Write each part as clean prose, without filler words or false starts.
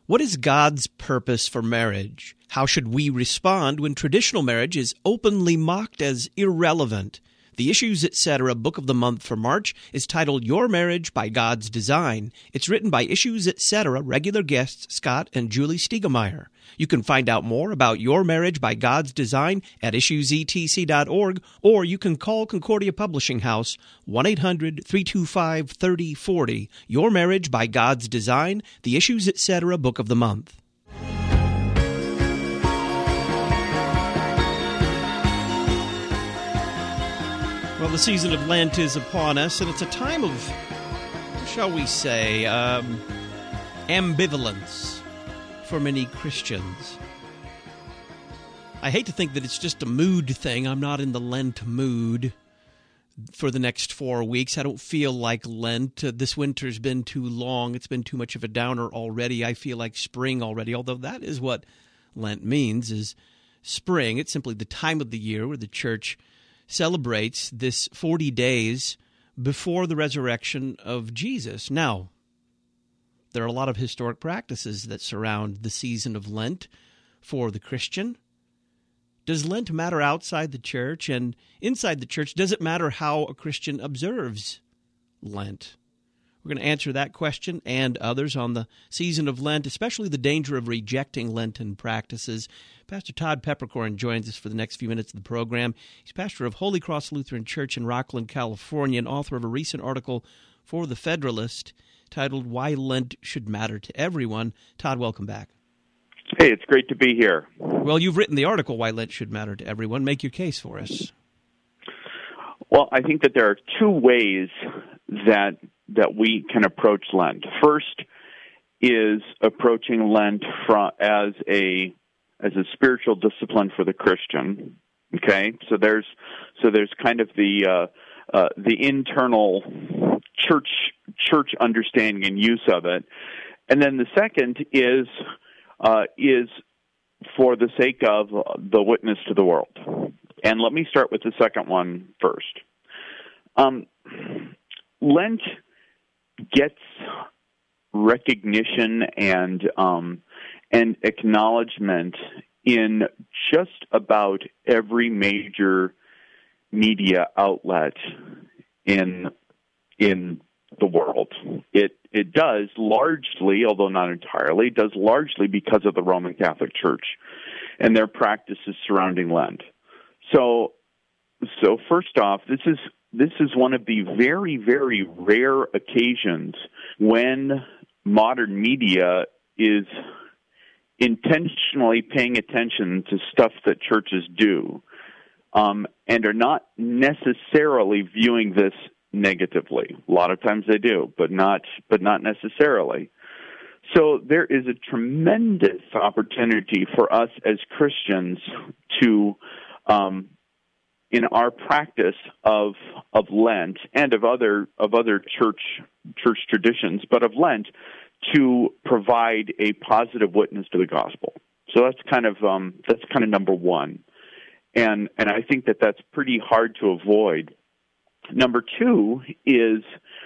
What is God's purpose for marriage? How should we respond when traditional marriage is openly mocked as irrelevant? The Issues Etc. Book of the Month for March is titled Your Marriage by God's Design. It's written by Issues Etc. regular guests Scott and Julie Stiegemeyer. You can find out more about Your Marriage by God's Design at issuesetc.org, or you can call Concordia Publishing House 1-800-325-3040. Your Marriage by God's Design, the Issues Etc. Book of the Month. Well, the season of Lent is upon us, and it's a time of, shall we say, ambivalence for many Christians. I hate to think that it's just a mood thing. I'm not in the Lent mood for the next 4 weeks. I don't feel like Lent. This winter's been too long. It's been too much of a downer already. I feel like spring already, although that is what Lent means, is spring. It's simply the time of the year where the church celebrates this 40 days before the resurrection of Jesus. Now, there are a lot of historic practices that surround the season of Lent for the Christian. Does Lent matter outside the church? And inside the church, does it matter how a Christian observes Lent? We're going to answer that question and others on the season of Lent, especially the danger of rejecting Lenten practices. Pastor Todd Peppercorn joins us for the next few minutes of the program. He's pastor of Holy Cross Lutheran Church in Rockland, California, and author of a recent article for The Federalist titled Why Lent Should Matter to Everyone. Todd, welcome back. Hey, it's great to be here. Well, you've written the article, Why Lent Should Matter to Everyone. Make your case for us. Well, I think that there are two ways that we can approach Lent. First is approaching Lent as a spiritual discipline for the Christian. Okay, so there's kind of the internal church understanding and use of it, and then the second is for the sake of the witness to the world. And let me start with the second one first. Lent gets recognition and acknowledgement in just about every major media outlet in the world. It does largely, although not entirely, does largely because of the Roman Catholic Church and their practices surrounding Lent. So first off, this is one of the very, very rare occasions when modern media is intentionally paying attention to stuff that churches do, and are not necessarily viewing this negatively. A lot of times they do, but not necessarily. So there is a tremendous opportunity for us as Christians to in our practice of Lent and of other church traditions, but of Lent, to provide a positive witness to the gospel. So that's kind of number one, and I think that that's pretty hard to avoid. Number two is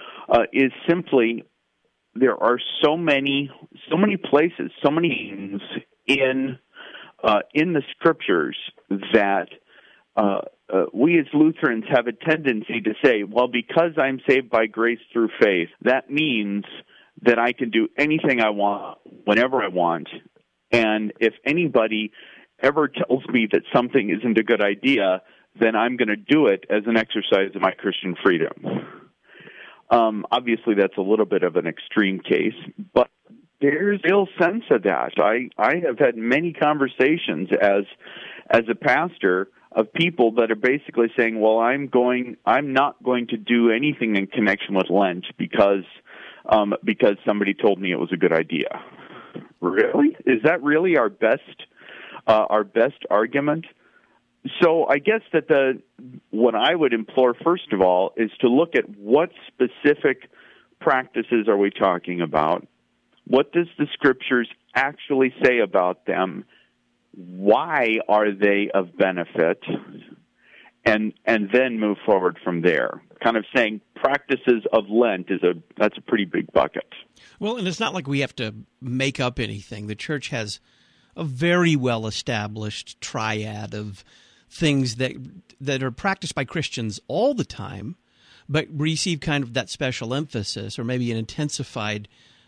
simply there are so many places, so many things in the scriptures that we as Lutherans have a tendency to say, well, because I'm saved by grace through faith, that means that I can do anything I want, whenever I want, and if anybody ever tells me that something isn't a good idea, then I'm going to do it as an exercise of my Christian freedom. Obviously, that's a little bit of an extreme case, but there's real sense of that. I have had many conversations as a pastor of people that are basically saying, well, I'm not going to do anything in connection with Lent because somebody told me it was a good idea. Really? Is that really our best argument? So I guess that what I would implore, first of all, is to look at what specific practices are we talking about? What does the Scriptures actually say about them? Why are they of benefit? and then move forward from there. Kind of saying practices of Lent that's a pretty big bucket. Well, and it's not like we have to make up anything. The church has a very well-established triad of things that are practiced by Christians all the time, but receive kind of that special emphasis or maybe an intensified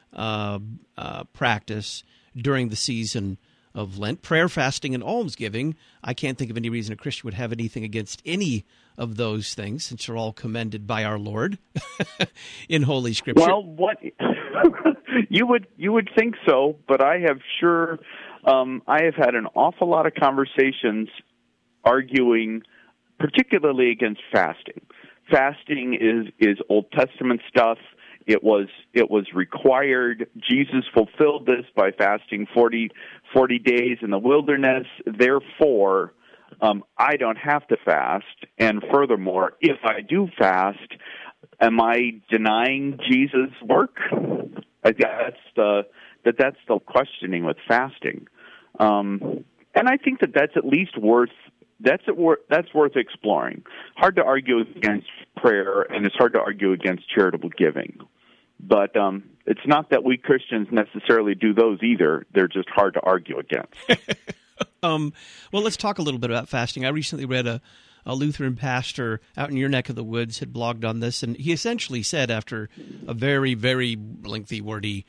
practice during the season of Lent. Prayer, fasting, and almsgiving. I can't think of any reason a Christian would have anything against any of those things, since they're all commended by our Lord in Holy Scripture. Well, what you would think so, but I have had an awful lot of conversations arguing, particularly against fasting. Fasting is Old Testament stuff. It was required. Jesus fulfilled this by fasting 40 days in the wilderness. Therefore, I don't have to fast. And furthermore, if I do fast, am I denying Jesus' work? That's the questioning with fasting. And I think that's at least worth exploring. Hard to argue against prayer, and it's hard to argue against charitable giving. But it's not that we Christians necessarily do those either. They're just hard to argue against. Well, let's talk a little bit about fasting. I recently read a Lutheran pastor out in your neck of the woods had blogged on this, and he essentially said, after a very, very lengthy, wordy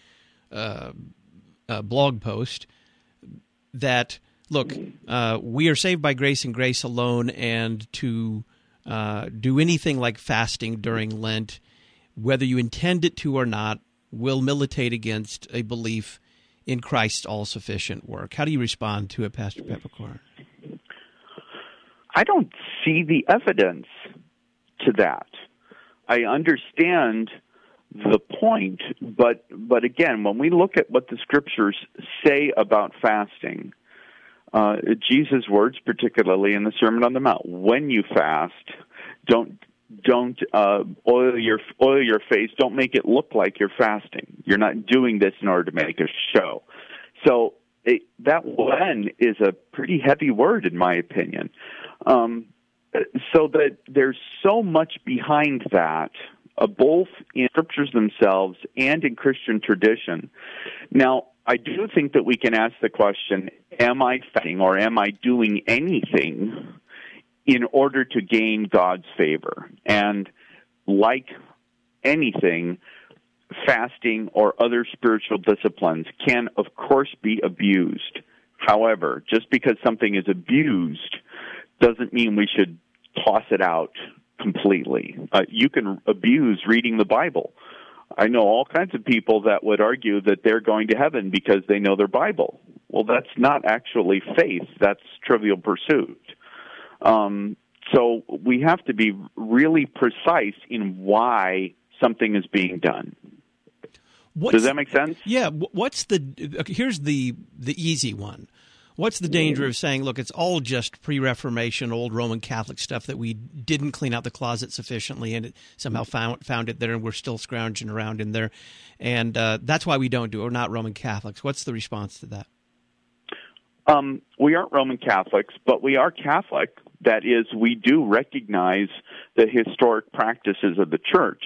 blog post, that, look, we are saved by grace and grace alone, and to do anything like fasting during Lent, whether you intend it to or not, will militate against a belief in Christ's all-sufficient work. How do you respond to it, Pastor Peppercorn? I don't see the evidence to that. I understand the point, but again, when we look at what the Scriptures say about fasting, Jesus' words, particularly in the Sermon on the Mount, when you fast, don't oil your face. Don't make it look like you're fasting. You're not doing this in order to make a show. So that when is a pretty heavy word, in my opinion. So that there's so much behind that, both in Scriptures themselves and in Christian tradition. Now, I do think that we can ask the question, am I fasting or am I doing anything in order to gain God's favor? And like anything, fasting or other spiritual disciplines can, of course, be abused. However, just because something is abused doesn't mean we should toss it out completely. You can abuse reading the Bible. I know all kinds of people that would argue that they're going to heaven because they know their Bible. Well, that's not actually faith. That's trivial pursuit. So we have to be really precise in why something is being done. Does that make sense? Yeah. Here's the easy one. What's the danger of saying, look, it's all just pre-Reformation, old Roman Catholic stuff that we didn't clean out the closet sufficiently and it somehow found it there and we're still scrounging around in there, and that's why we don't do it. We're not Roman Catholics. What's the response to that? We aren't Roman Catholics, but we are Catholic. That is, we do recognize the historic practices of the Church.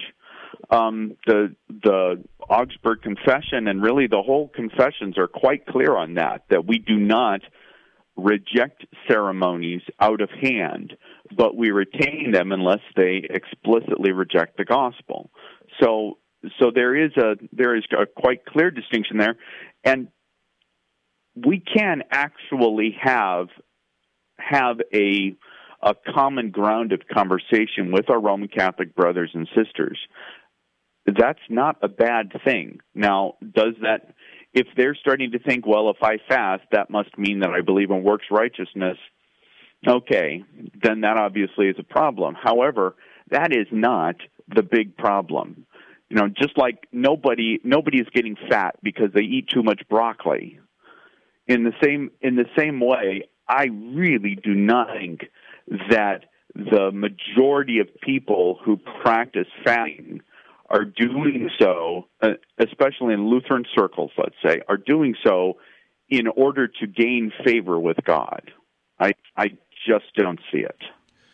The Augsburg Confession and really the whole confessions are quite clear on that we do not reject ceremonies out of hand, but we retain them unless they explicitly reject the gospel. So there is a quite clear distinction there, and we can actually have a common ground of conversation with our Roman Catholic brothers and sisters. That's not a bad thing. Now, does that, if they're starting to think, well, if I fast, that must mean that I believe in works righteousness, okay, then that obviously is a problem. However, that is not the big problem. You know, just like nobody is getting fat because they eat too much broccoli. In the same way, I really do not think that the majority of people who practice fasting are doing so, especially in Lutheran circles, let's say, are doing so in order to gain favor with God. I just don't see it.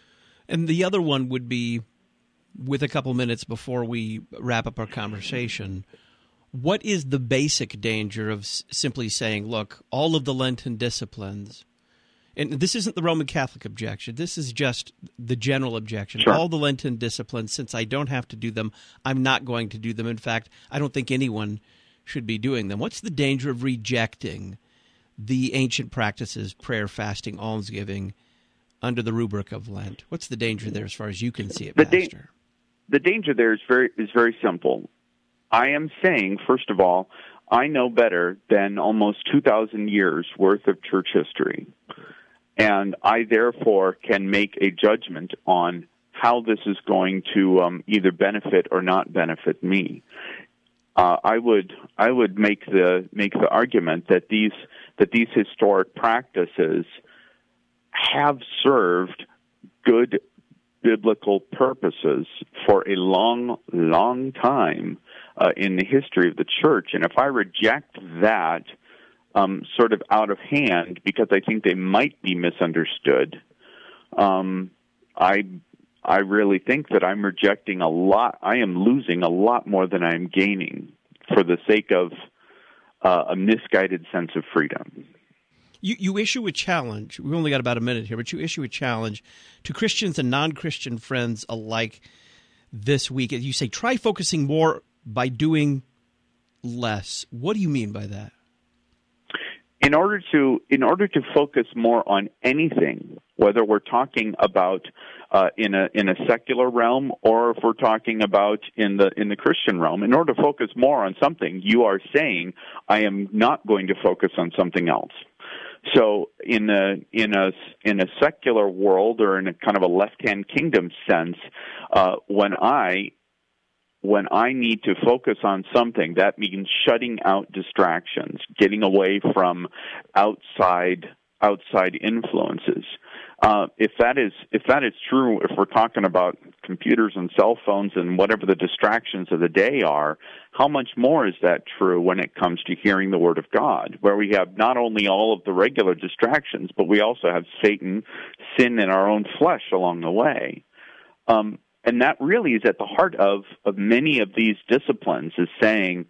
And the other one would be, with a couple minutes before we wrap up our conversation, what is the basic danger of simply saying, look, all of the Lenten disciplines, and this isn't the Roman Catholic objection, this is just the general objection. Sure. All the Lenten disciplines, since I don't have to do them, I'm not going to do them. In fact, I don't think anyone should be doing them. What's the danger of rejecting the ancient practices, prayer, fasting, almsgiving, under the rubric of Lent? What's the danger there as far as you can see it, Pastor? The danger there is very simple. I am saying, first of all, I know better than almost 2,000 years worth of church history, and I therefore can make a judgment on how this is going to either benefit or not benefit me. I would make the argument that these historic practices have served good biblical purposes for a long, long time in the history of the church. And if I reject that sort of out of hand because I think they might be misunderstood, I really think that I'm rejecting a lot. I am losing a lot more than I'm gaining for the sake of a misguided sense of freedom. You issue a challenge. We've only got about a minute here, but you issue a challenge to Christians and non-Christian friends alike this week. You say, try focusing more by doing less. What do you mean by that? In order to focus more on anything, whether we're talking about in a secular realm or if we're talking about in the Christian realm, in order to focus more on something, you are saying, I am not going to focus on something else. So in a secular world, or in a kind of a left-hand kingdom sense, when I need to focus on something, that means shutting out distractions, getting away from outside influences. If that is true, if we're talking about computers and cell phones and whatever the distractions of the day are, how much more is that true when it comes to hearing the Word of God, where we have not only all of the regular distractions, but we also have Satan, sin in our own flesh along the way. And that really is at the heart of many of these disciplines, is saying,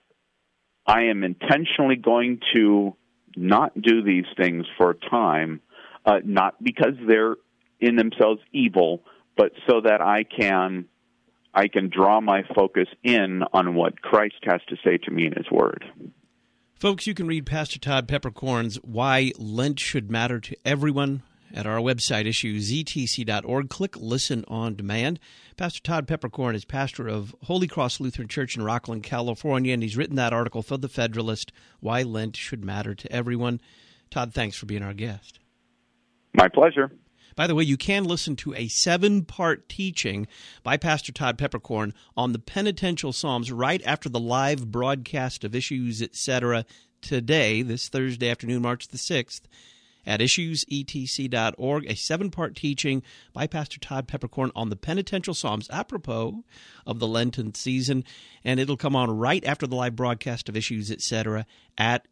I am intentionally going to not do these things for a time, not because they're in themselves evil, but so that I can draw my focus in on what Christ has to say to me in His Word. Folks, you can read Pastor Todd Peppercorn's Why Lent Should Matter to Everyone at our website, issuesetc.org. Click Listen on Demand. Pastor Todd Peppercorn is pastor of Holy Cross Lutheran Church in Rockland, California, and he's written that article for The Federalist, Why Lent Should Matter to Everyone. Todd, thanks for being our guest. My pleasure. By the way, you can listen to a 7-part teaching by Pastor Todd Peppercorn on the penitential Psalms right after the live broadcast of Issues, Etc. today, this Thursday afternoon, March the 6th, at issuesetc.org, a 7-part teaching by Pastor Todd Peppercorn on the penitential Psalms, apropos of the Lenten season, and it'll come on right after the live broadcast of Issues, Etc. at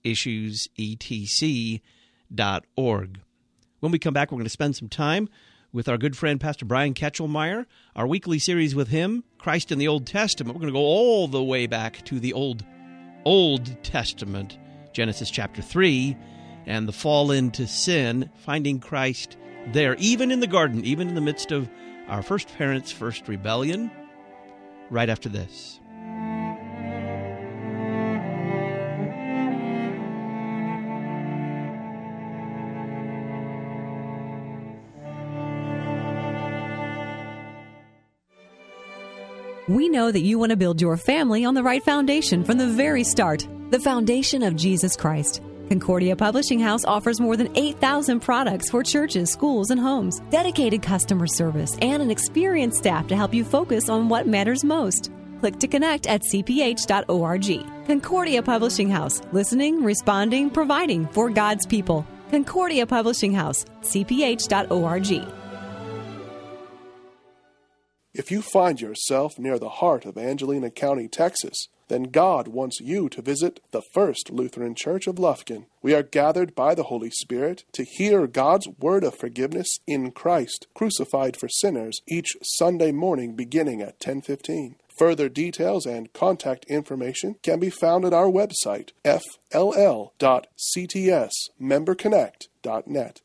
issuesetc.org. When we come back, we're going to spend some time with our good friend Pastor Brian Ketchelmeyer, our weekly series with him, Christ in the Old Testament. We're going to go all the way back to the Old Testament, Genesis chapter 3, and the fall into sin, finding Christ there, even in the garden, even in the midst of our first parents' first rebellion, right after this. We know that you want to build your family on the right foundation from the very start, the foundation of Jesus Christ. Concordia Publishing House offers more than 8,000 products for churches, schools, and homes, dedicated customer service, and an experienced staff to help you focus on what matters most. Click to connect at cph.org. Concordia Publishing House, listening, responding, providing for God's people. Concordia Publishing House, cph.org. If you find yourself near the heart of Angelina County, Texas, then God wants you to visit the First Lutheran Church of Lufkin. We are gathered by the Holy Spirit to hear God's word of forgiveness in Christ, crucified for sinners, each Sunday morning beginning at 10:15. Further details and contact information can be found at our website, fll.ctsmemberconnect.net.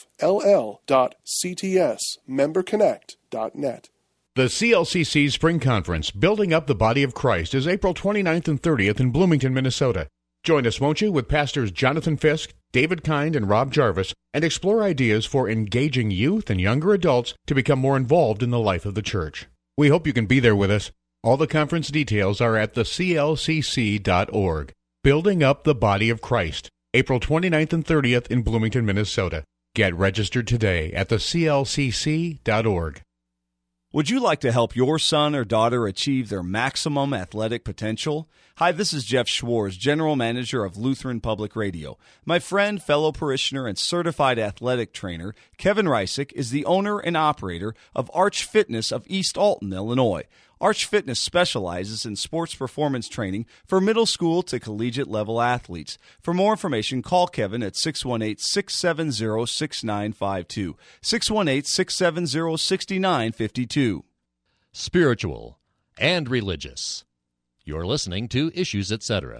fll.ctsmemberconnect.net. The CLCC Spring Conference, Building Up the Body of Christ, is April 29th and 30th in Bloomington, Minnesota. Join us, won't you, with Pastors Jonathan Fisk, David Kind, and Rob Jarvis, and explore ideas for engaging youth and younger adults to become more involved in the life of the church. We hope you can be there with us. All the conference details are at theclcc.org. Building Up the Body of Christ, April 29th and 30th in Bloomington, Minnesota. Get registered today at theclcc.org. Would you like to help your son or daughter achieve their maximum athletic potential? Hi, this is Jeff Schwartz, General Manager of Lutheran Public Radio. My friend, fellow parishioner, and certified athletic trainer, Kevin Reisick, is the owner and operator of Arch Fitness of East Alton, Illinois. Arch Fitness specializes in sports performance training for middle school to collegiate level athletes. For more information, call Kevin at 618-670-6952, 618-670-6952. Spiritual and religious. You're listening to Issues, Etc.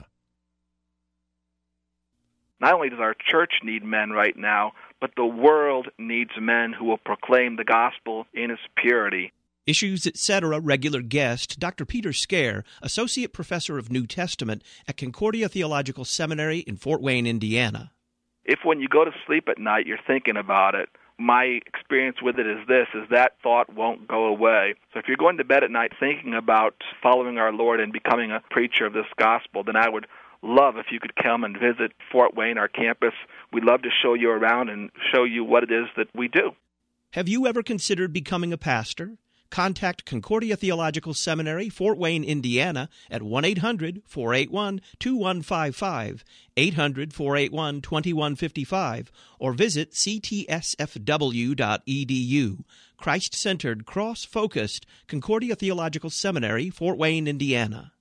Not only does our church need men right now, but the world needs men who will proclaim the gospel in its purity. Issues, Etc. regular guest, Dr. Peter Scare, Associate Professor of New Testament at Concordia Theological Seminary in Fort Wayne, Indiana. If when you go to sleep at night you're thinking about it, my experience with it is that thought won't go away. So if you're going to bed at night thinking about following our Lord and becoming a preacher of this gospel, then I would love if you could come and visit Fort Wayne, our campus. We'd love to show you around and show you what it is that we do. Have you ever considered becoming a pastor? Contact Concordia Theological Seminary, Fort Wayne, Indiana, at 1-800-481-2155, 800-481-2155, or visit ctsfw.edu. Christ-centered, cross-focused Concordia Theological Seminary, Fort Wayne, Indiana.